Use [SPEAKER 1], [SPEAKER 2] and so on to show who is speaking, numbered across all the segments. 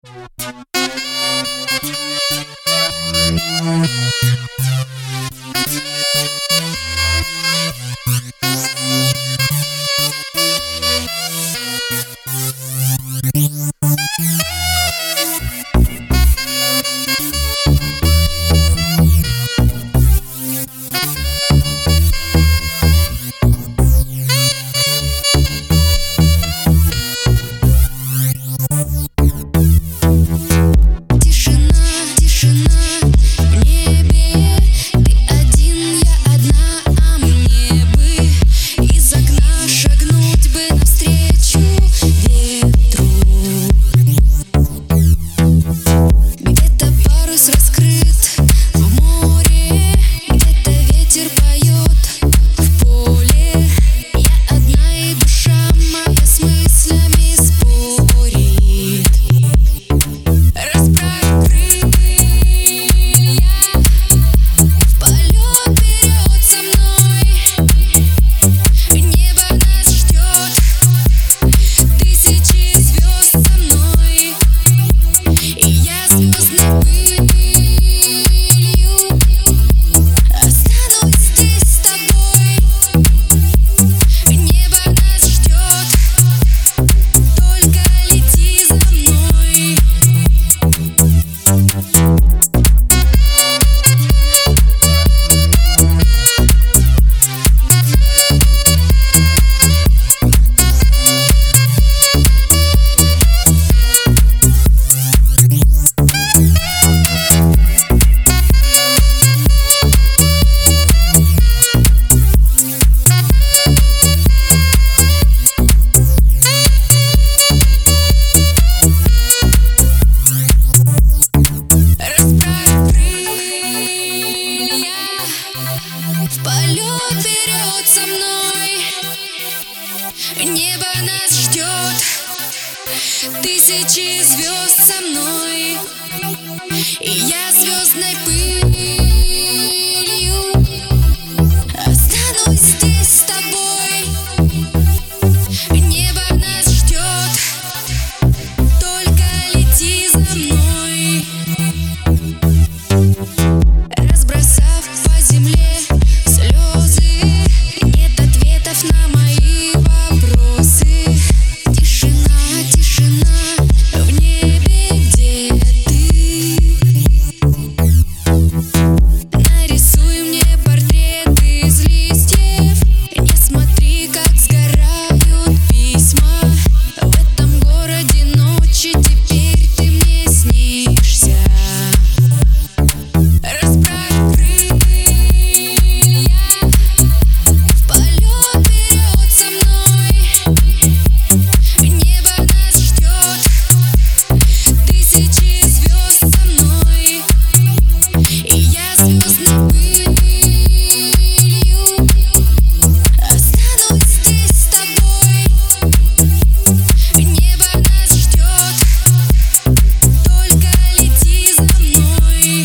[SPEAKER 1] Небо нас ждет, тысячи звезд со мной, и я звездной пылью останусь здесь с тобой. Небо нас ждет, только лети за мной. Разбросав по земле слезы, нет ответов на мои вопросы. Тишина, тишина в небе, где ты? Нарисуй мне портрет из листьев. Не смотри, как сгорают письма. В этом городе ночи, теперь ты мне снишься. Расправь крылья, в полет вперед со мной. Небо нас ждет, тысячи звезд со мной, и я звездной пылью останусь здесь с тобой. Небо нас ждет, только лети за мной.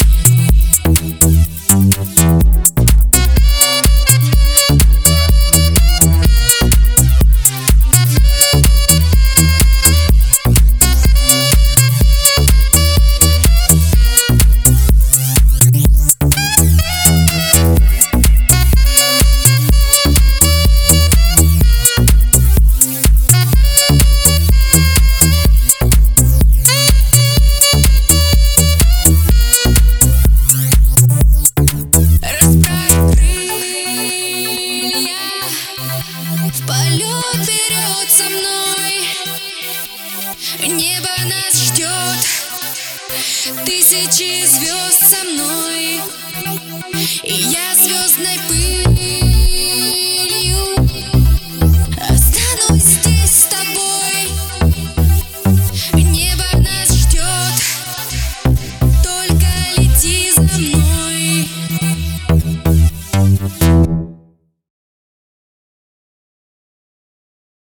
[SPEAKER 1] Расправь крылья, в полет вперед со мной. Небо нас ждет, тысячи звезд со мной, и я звездной пылью